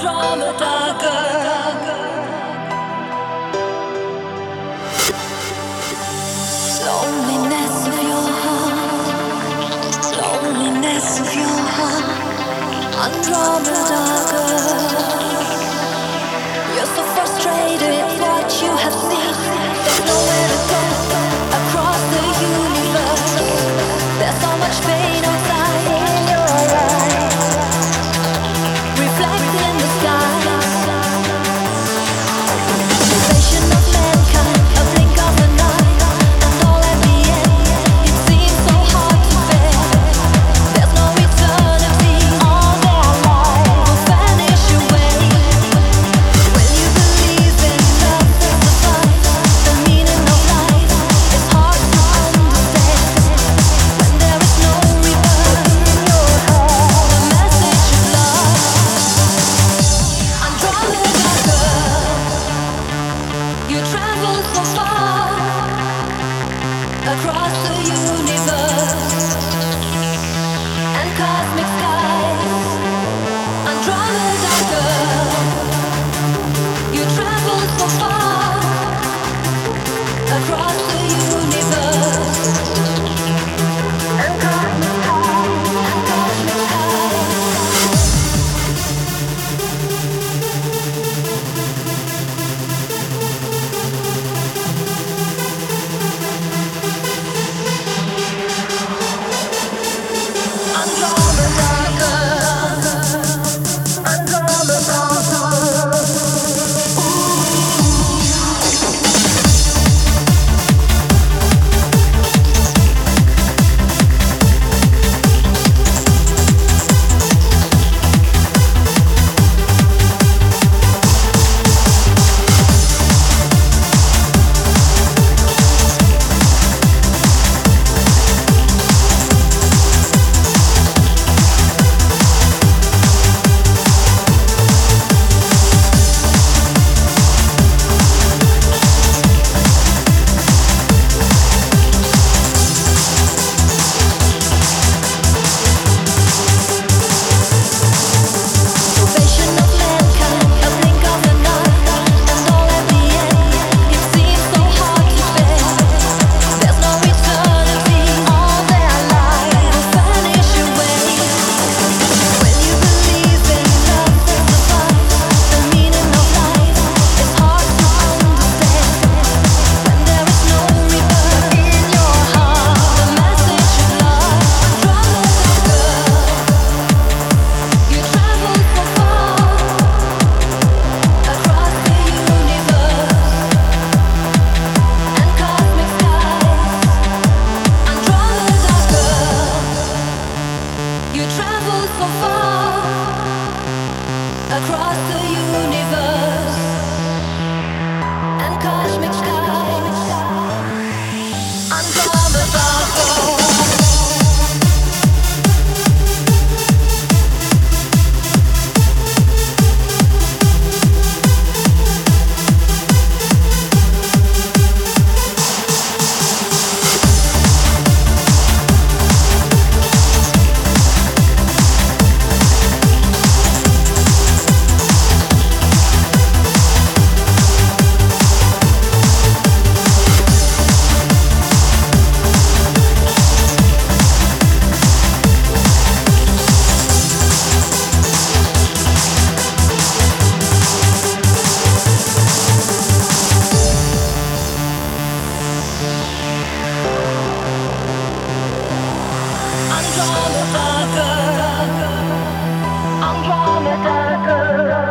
Andromeda girl. Loneliness of your heart, loneliness of your heart, Andromeda girl. You're so frustrated, what you have seen. There's nowhere to go across the universe. There's so much pain outside in your eyes, reflected in the sky. Salvation of mankind, a blink of an eye, and all at the end. It seems so hard to bear. There's no eternity, all their life will vanish away. When you believe in love, the fight, the meaning of life is hard to understand. When there is no rebirth in your heart, the message of love. Andromeda girl, you travel so far across the universe and cosmic skies. Andromeda girl, you travel so far across the universe and cosmic skies. Salvation of mankind, a blink of an eye, and all at the end. It seems so hard to bear. There's no eternity, all their life will vanish away. When you believe in love, the fight, the meaning of life is hard to understand. When there is no rebirth in your heart, the message of love. Andromeda girl, you travel so far across the universe and cosmic skies. Andromeda girl, you travel so far across the universe and cosmic skies. Andromeda girl. Andromeda girl, Andromeda girl.